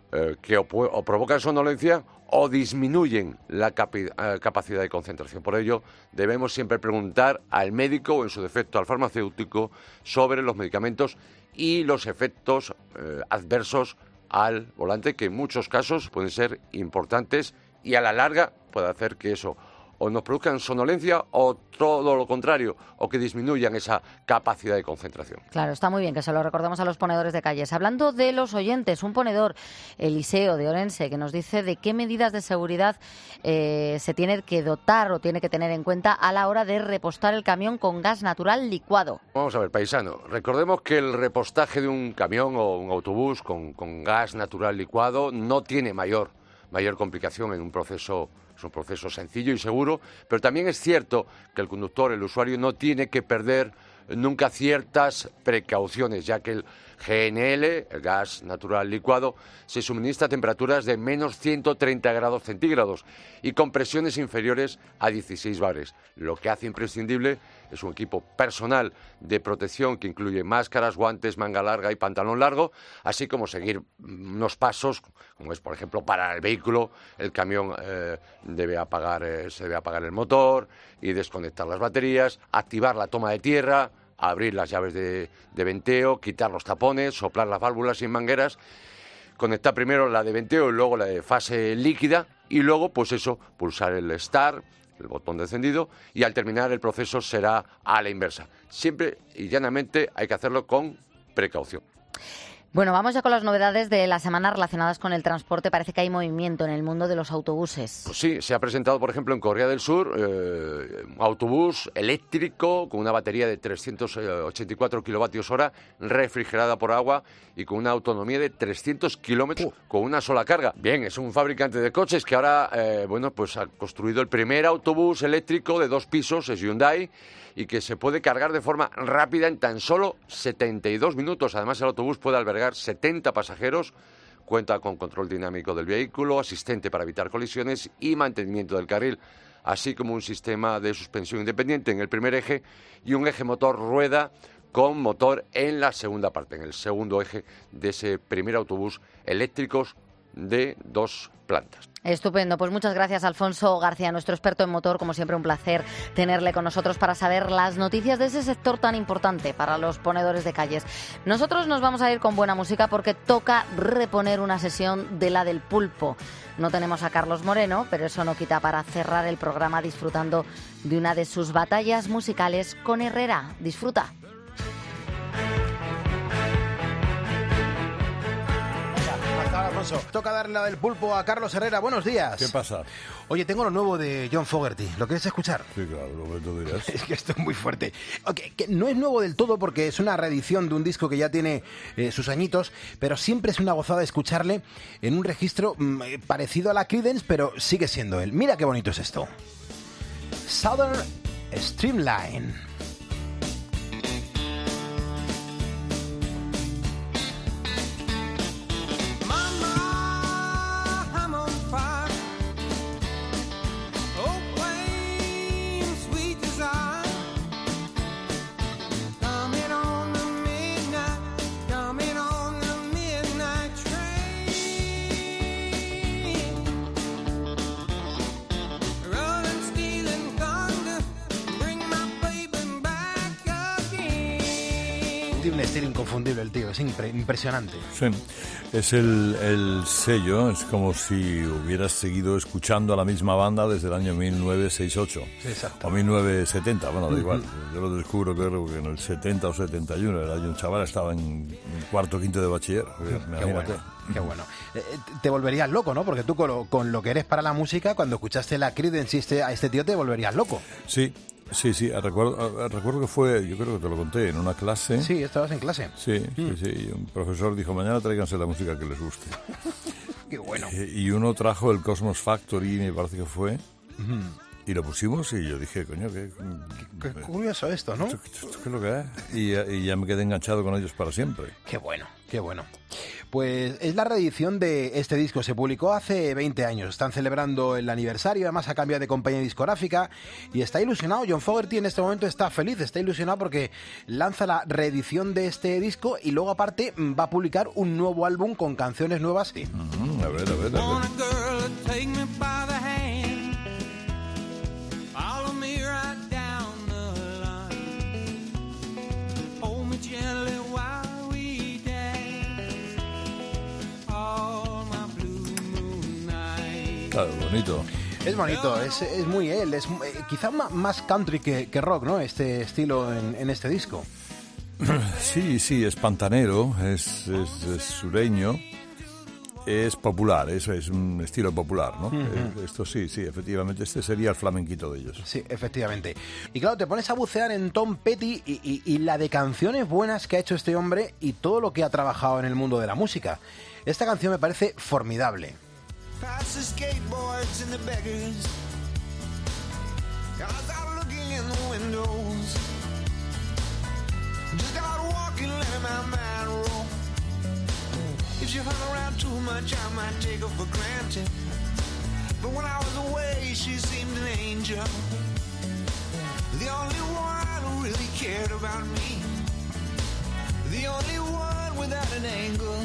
eh, que o, o provocan somnolencia o disminuyen la capi, eh, capacidad de concentración. Por ello, debemos siempre preguntar al médico o, en su defecto, al farmacéutico sobre los medicamentos y los efectos eh, adversos al volante, que en muchos casos pueden ser importantes y a la larga puede hacer que eso o nos produzcan somnolencia o todo lo contrario, o que disminuyan esa capacidad de concentración. Claro, está muy bien que se lo recordemos a los ponedores de calles. Hablando de los oyentes, un ponedor, Eliseo de Orense, que nos dice de qué medidas de seguridad eh, se tiene que dotar o tiene que tener en cuenta a la hora de repostar el camión con gas natural licuado. Vamos a ver, paisano, recordemos que el repostaje de un camión o un autobús con, con gas natural licuado no tiene mayor, mayor complicación en un proceso. Es un proceso sencillo y seguro, pero también es cierto que el conductor, el usuario, no tiene que perder nunca ciertas precauciones, ya que el G N L, el gas natural licuado, se suministra a temperaturas de menos ciento treinta grados centígrados y con presiones inferiores a dieciséis bares. Lo que hace imprescindible es un equipo personal de protección que incluye máscaras, guantes, manga larga y pantalón largo, así como seguir unos pasos, como es, por ejemplo, parar el vehículo, el camión eh, debe apagar, eh, se debe apagar el motor y desconectar las baterías, activar la toma de tierra, abrir las llaves de, de venteo, quitar los tapones, soplar las válvulas sin mangueras, conectar primero la de venteo y luego la de fase líquida y luego, pues eso, pulsar el start, el botón de encendido, y al terminar el proceso será a la inversa. Siempre y llanamente hay que hacerlo con precaución. Bueno, vamos ya con las novedades de la semana relacionadas con el transporte. Parece que hay movimiento en el mundo de los autobuses. Pues sí, se ha presentado, por ejemplo, en Corea del Sur, eh, un autobús eléctrico con una batería de trescientos ochenta y cuatro kilovatios hora, refrigerada por agua y con una autonomía de trescientos kilómetros con una sola carga. Bien, es un fabricante de coches que ahora, eh, bueno, pues ha construido el primer autobús eléctrico de dos pisos, es Hyundai, y que se puede cargar de forma rápida en tan solo setenta y dos minutos. Además, el autobús puede albergar setenta pasajeros, cuenta con control dinámico del vehículo, asistente para evitar colisiones y mantenimiento del carril, así como un sistema de suspensión independiente en el primer eje y un eje motor rueda con motor en la segunda parte, en el segundo eje de ese primer autobús eléctricos de dos plantas. Estupendo, pues muchas gracias, Alfonso García, nuestro experto en motor. Como siempre, un placer tenerle con nosotros para saber las noticias de ese sector tan importante para los ponedores de calles. Nosotros nos vamos a ir con buena música porque toca reponer una sesión de la del pulpo. No tenemos a Carlos Moreno, pero eso no quita para cerrar el programa disfrutando de una de sus batallas musicales con Herrera. Disfruta. Alfonso, toca darle la del pulpo a Carlos Herrera. Buenos días. ¿Qué pasa? Oye, tengo lo nuevo de John Fogerty. ¿Lo quieres escuchar? Sí, claro, lo que tú dirás. Es que esto es muy fuerte. Okay, que no es nuevo del todo porque es una reedición de un disco que ya tiene eh, sus añitos, pero siempre es una gozada escucharle en un registro mmm, parecido a la Creedence, pero sigue siendo él. Mira qué bonito es esto. Southern Streamline. Un estilo inconfundible el tío, es impre- impresionante. Sí, es el, el sello, es como si hubieras seguido escuchando a la misma banda desde el año mil novecientos sesenta y ocho. Sí, exacto. O mil novecientos setenta, bueno, da Uh-huh. igual. Yo lo descubro creo que en el setenta o setenta y uno, era yo un chaval, estaba en cuarto quinto de bachiller. Qué bueno, qué bueno. Eh, te volverías loco, ¿no? Porque tú con lo, con lo que eres para la música, cuando escuchaste la Creedence y este, a este tío te volverías loco. Sí. Sí, sí, recuerdo, recuerdo que fue, yo creo que te lo conté, en una clase. Sí, estabas en clase. Sí, mm. sí, sí, y un profesor dijo, mañana tráiganse la música que les guste. Qué bueno. Y, y uno trajo el Cosmos Factory, me parece que fue, mm. y lo pusimos y yo dije, coño, qué, qué, qué curioso esto, ¿no? ¿Esto, esto, esto qué es lo que es? Y, y ya me quedé enganchado con ellos para siempre. Qué bueno, qué bueno. Pues es la reedición de este disco, se publicó hace veinte años, están celebrando el aniversario, además ha cambiado de compañía discográfica y está ilusionado. John Fogerty en este momento está feliz, está ilusionado porque lanza la reedición de este disco y luego aparte va a publicar un nuevo álbum con canciones nuevas. Sí. Mm, a ver, a ver, a ver. Claro, bonito. Es bonito, es, es muy él, es eh, quizá más country que, que rock, ¿no? Este estilo en, en este disco. Sí, sí, es pantanero, es, es, es sureño, es popular, es, es un estilo popular, ¿no? Uh-huh. Esto sí, sí, efectivamente, este sería el flamenquito de ellos. Sí, efectivamente. Y claro, te pones a bucear en Tom Petty y, y, y la de canciones buenas que ha hecho este hombre y todo lo que ha trabajado en el mundo de la música. Esta canción me parece formidable. Past the skateboards and the beggars, got out looking in the windows, just got walking, letting my mind roll. If she hung around too much, I might take her for granted, but when I was away, she seemed an angel, the only one who really cared about me, the only one without an angle.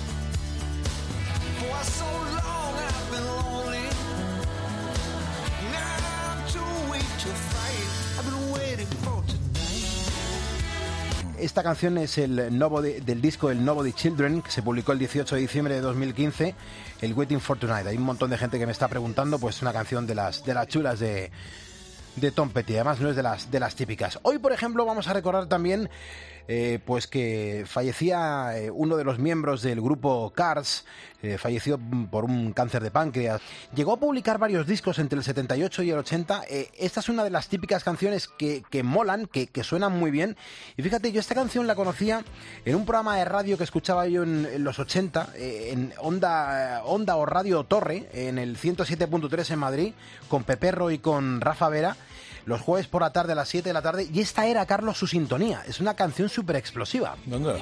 For so long I've been lonely. Now I'm too weak to fight. I've been waiting for tonight. Esta canción es el novo de, del disco El Nobody Children, que se publicó el dieciocho de diciembre de dos mil quince, el Waiting for Tonight. Hay un montón de gente que me está preguntando, pues una canción de las, de las chulas de, de Tom Petty. Además no es de las, de las típicas. Hoy, por ejemplo, vamos a recordar también Eh, pues que fallecía eh, uno de los miembros del grupo Cars, eh, falleció por un cáncer de páncreas. Llegó a publicar varios discos entre el setenta y ocho y el ochenta. Eh, esta es una de las típicas canciones que, que molan, que, que suenan muy bien. Y fíjate, yo esta canción la conocía en un programa de radio que escuchaba yo en, en los ochenta, eh, en Onda, Onda o Radio Torre, en el ciento siete punto tres en Madrid, con Peperro y con Rafa Vera, los jueves por la tarde a las siete de la tarde, y esta era, Carlos, su sintonía. Es una canción súper explosiva. ¿Dónde?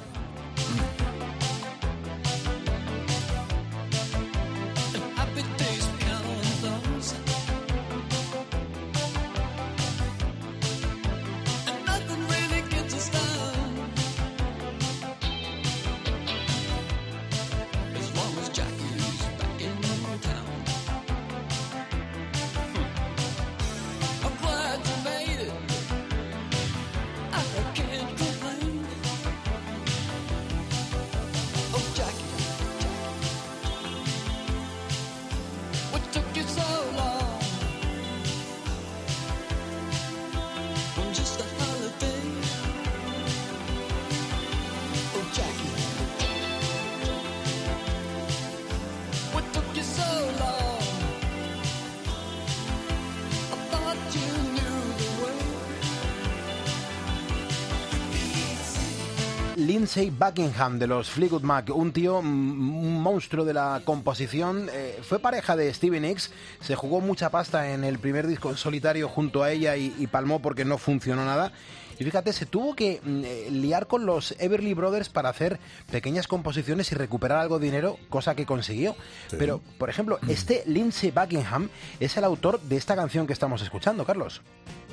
Lindsey Buckingham de los Fleetwood Mac, un tío, un monstruo de la composición, eh, fue pareja de Stevie Nicks, se jugó mucha pasta en el primer disco en solitario junto a ella y, y palmó porque no funcionó nada. Y fíjate, se tuvo que eh, liar con los Everly Brothers para hacer pequeñas composiciones y recuperar algo de dinero, cosa que consiguió. Sí. Pero, por ejemplo, este Lindsey Buckingham es el autor de esta canción que estamos escuchando, Carlos.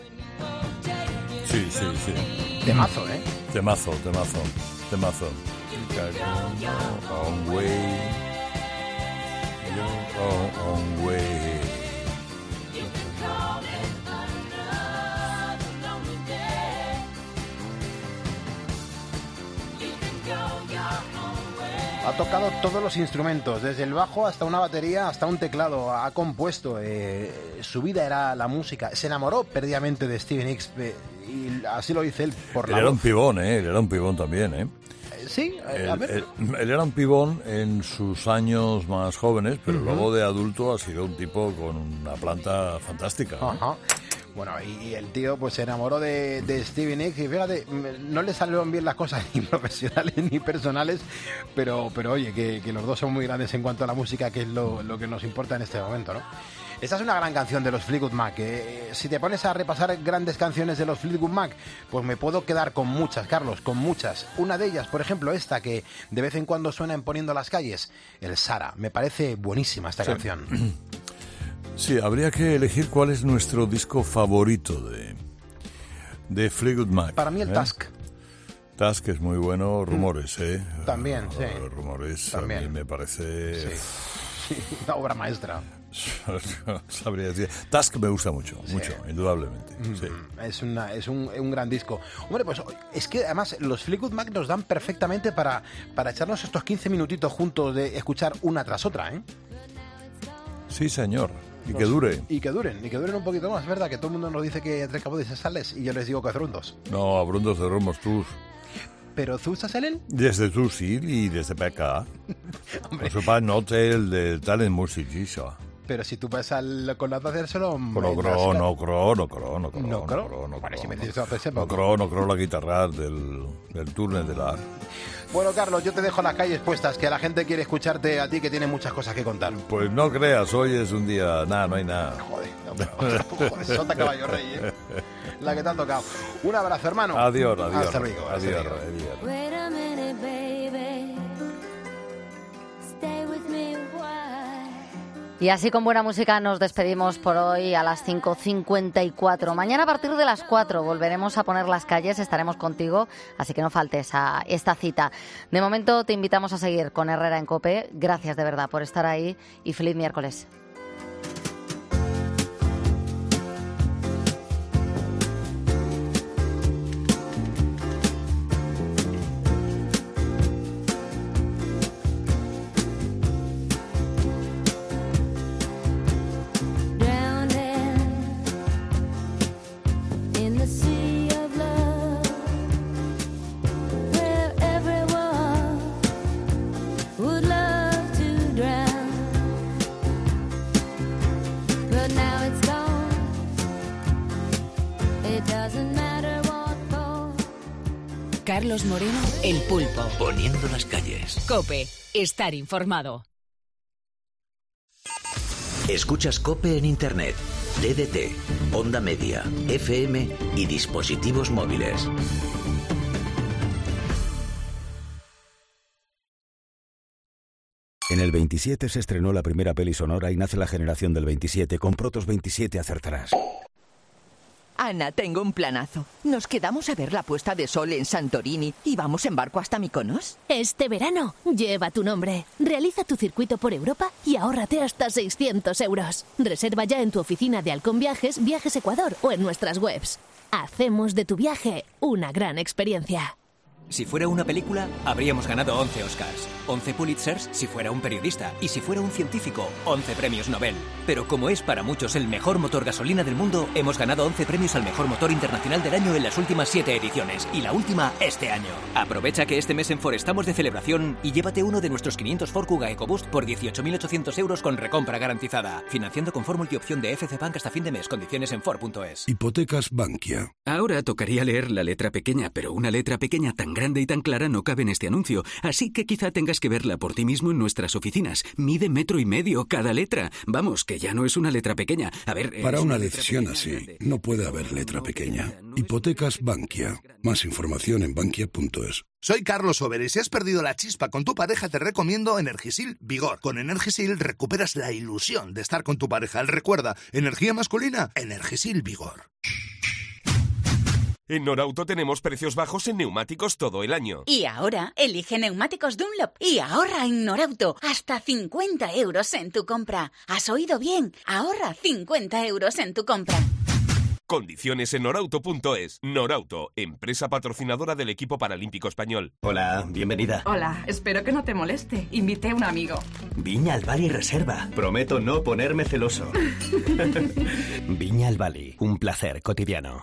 Sí, sí, sí. Temazo, ¿eh? Temazo, temazo, temazo. On way, on, on way. Ha tocado todos los instrumentos, desde el bajo hasta una batería, hasta un teclado. Ha compuesto, eh, su vida era la música. Se enamoró perdidamente de Stevie Nicks, eh, y así lo dice él por él la era voz. un pibón, ¿eh? Él era un pibón también, ¿eh? Sí, él, a ver. Él, él era un pibón en sus años más jóvenes, pero uh-huh. luego de adulto ha sido un tipo con una planta fantástica, ¿no? Ajá. Bueno, y el tío pues se enamoró de, de Stevie Nicks y fíjate, no le salieron bien las cosas ni profesionales ni personales, pero, pero oye, que, que los dos son muy grandes en cuanto a la música, que es lo, lo que nos importa en este momento, ¿no? Esta es una gran canción de los Fleetwood Mac. Eh, si te pones a repasar grandes canciones de los Fleetwood Mac, pues me puedo quedar con muchas, Carlos, con muchas. Una de ellas, por ejemplo, esta que de vez en cuando suena en Poniendo las calles, el Sara. Me parece buenísima esta sí. canción. Sí, habría que elegir cuál es nuestro disco favorito de, de Fleetwood Mac. Para mí el ¿eh? Tusk. Tusk es muy bueno. Rumores, ¿eh? También, sí. Rumores También. a mí me parece... Sí. Una obra maestra. Sabría decir. Tusk me gusta mucho, sí. mucho, indudablemente. Mm, sí. Es, una, es un, un gran disco. Hombre, pues es que además los Fleetwood Mac nos dan perfectamente para, para echarnos estos quince minutitos juntos de escuchar una tras otra, ¿eh? Sí, señor. Y que dure. Y que duren, y que duren un poquito más, ¿verdad? Que todo el mundo nos dice que tres cabos de sales y yo les digo que Zrundos. No, Brundos de Romos Tours. ¿Pero tú estás en él? Desde tu sí y desde P K. Eso para noche el de talent musicismo. Pero si tú vas al con la de hacerlo... No creo, no creo, no creo, no creo. No creo. No creo, no Vale, si me creo. dices hacerse, No creo, no creo la guitarra del, del turno de la... Bueno, Carlos, yo te dejo las calles puestas, que la gente quiere escucharte a ti, que tiene muchas cosas que contar. Pues no creas, hoy es un día... Nada, no hay nada. Joder, no, pero, joder, sota caballo rey, ¿eh? La que te ha tocado. Un abrazo, hermano. Adiós, adiós. Hasta luego. Hasta Adiós, luego. adiós. Wait a minute, baby. Stay with me a while. Y así con buena música nos despedimos por hoy a las cinco cincuenta y cuatro. Mañana a partir de las cuatro volveremos a poner las calles, estaremos contigo, así que no faltes a esta cita. De momento te invitamos a seguir con Herrera en COPE. Gracias de verdad por estar ahí y feliz miércoles. Carlos Moreno, El Pulpo. Poniendo las calles. COPE, estar informado. Escuchas COPE en Internet, D D T, Onda Media, F M y dispositivos móviles. En el veintisiete se estrenó la primera peli sonora y nace la generación del veintisiete. Con Protos veintisiete acertarás. Ana, tengo un planazo. Nos quedamos a ver la puesta de sol en Santorini y vamos en barco hasta Mykonos. Este verano, lleva tu nombre. Realiza tu circuito por Europa y ahórrate hasta seiscientos euros. Reserva ya en tu oficina de Halcón Viajes, Viajes Ecuador o en nuestras webs. Hacemos de tu viaje una gran experiencia. Si fuera una película, habríamos ganado once Oscars, once Pulitzers si fuera un periodista, y si fuera un científico, once premios Nobel. Pero como es para muchos el mejor motor gasolina del mundo, hemos ganado once premios al mejor motor internacional del año en las últimas siete ediciones, y la última este año. Aprovecha que este mes en Ford estamos de celebración y llévate uno de nuestros quinientos Ford Kuga EcoBoost por dieciocho mil ochocientos euros con recompra garantizada. Financiando con Ford Multiopción de F C Bank hasta fin de mes. Condiciones en Ford punto es. Hipotecas Bankia. Ahora tocaría leer la letra pequeña, pero una letra pequeña tan grande y tan clara no cabe en este anuncio, así que quizá tengas que verla por ti mismo en nuestras oficinas. Mide metro y medio cada letra. Vamos, que ya no es una letra pequeña. A ver, para una, una decisión así, grande. No puede haber letra pequeña. Hipotecas Bankia. Más información en bankia punto es. Soy Carlos Over y si has perdido la chispa con tu pareja te recomiendo Energisil Vigor. Con Energisil recuperas la ilusión de estar con tu pareja. Recuerda, energía masculina, Energisil Vigor. En Norauto tenemos precios bajos en neumáticos todo el año. Y ahora, elige neumáticos Dunlop y ahorra en Norauto hasta cincuenta euros en tu compra. ¿Has oído bien? Ahorra cincuenta euros en tu compra. Condiciones en norauto punto es. Norauto, empresa patrocinadora del equipo paralímpico español. Hola, bienvenida. Hola, espero que no te moleste. Invité a un amigo. Viña al Bali Reserva. Prometo no ponerme celoso. Viña al Bali, un placer cotidiano.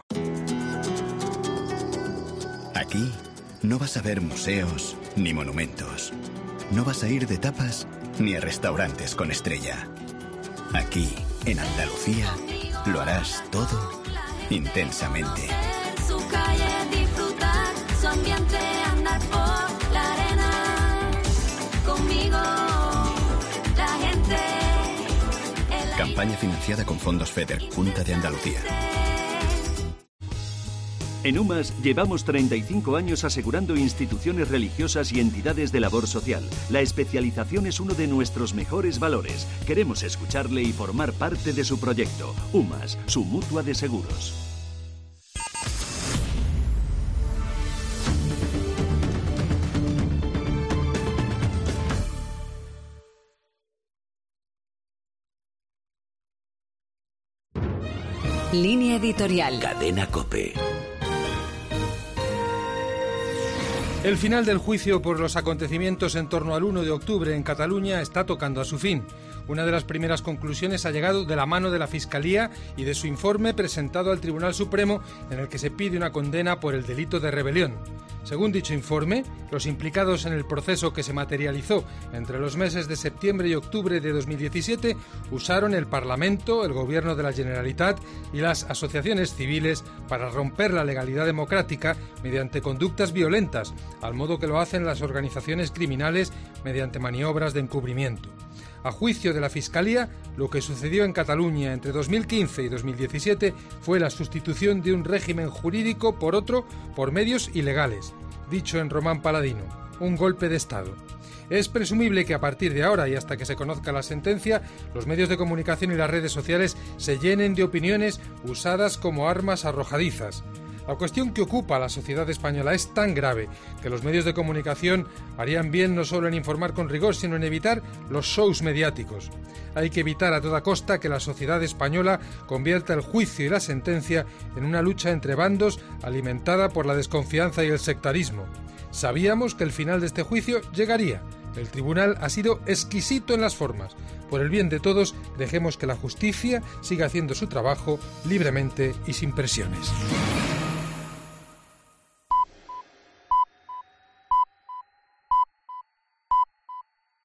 Aquí no vas a ver museos ni monumentos. No vas a ir de tapas ni a restaurantes con estrella. Aquí, en Andalucía, lo harás todo intensamente. En su calle disfrutar, su ambiente andar por la arena. Conmigo, la gente. Campaña Campaña financiada con fondos FEDER, Junta de Andalucía. En UMAS llevamos treinta y cinco años asegurando instituciones religiosas y entidades de labor social. La especialización es uno de nuestros mejores valores. Queremos escucharle y formar parte de su proyecto. UMAS, su mutua de seguros. Línea editorial. Cadena COPE. El final del juicio por los acontecimientos en torno al uno de octubre en Cataluña está tocando a su fin. Una de las primeras conclusiones ha llegado de la mano de la Fiscalía y de su informe presentado al Tribunal Supremo, en el que se pide una condena por el delito de rebelión. Según dicho informe, los implicados en el proceso que se materializó entre los meses de septiembre y octubre de dos mil diecisiete usaron el Parlamento, el Gobierno de la Generalitat y las asociaciones civiles para romper la legalidad democrática mediante conductas violentas, al modo que lo hacen las organizaciones criminales mediante maniobras de encubrimiento. A juicio de la Fiscalía, lo que sucedió en Cataluña entre dos mil quince y dos mil diecisiete fue la sustitución de un régimen jurídico por otro por medios ilegales, dicho en Román Paladino, un golpe de Estado. Es presumible que a partir de ahora y hasta que se conozca la sentencia, los medios de comunicación y las redes sociales se llenen de opiniones usadas como armas arrojadizas. La cuestión que ocupa a la sociedad española es tan grave que los medios de comunicación harían bien no solo en informar con rigor, sino en evitar los shows mediáticos. Hay que evitar a toda costa que la sociedad española convierta el juicio y la sentencia en una lucha entre bandos alimentada por la desconfianza y el sectarismo. Sabíamos que el final de este juicio llegaría. El tribunal ha sido exquisito en las formas. Por el bien de todos, dejemos que la justicia siga haciendo su trabajo libremente y sin presiones.